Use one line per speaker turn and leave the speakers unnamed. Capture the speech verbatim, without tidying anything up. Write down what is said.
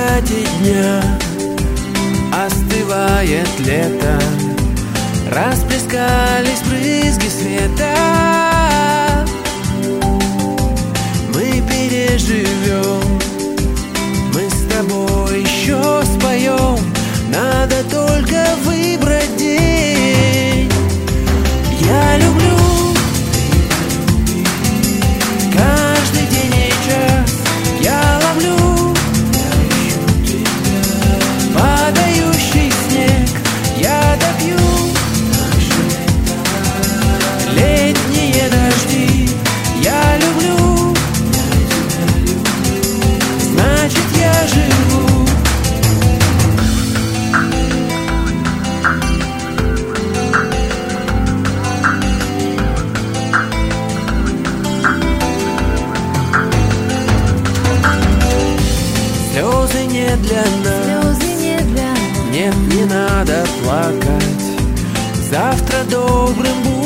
закате дня остывает лето, расплескались брызги света. Мы переживем, мы с тобой еще споем. Надо только выбрать день. Я люблю каждый день и час. Я ловлю падающий снег. Я допью летние дожди. Я люблю, значит я живу. Слезы не для нас,
Слезы не для нас.
нет, не надо плакать. Завтра добрым будет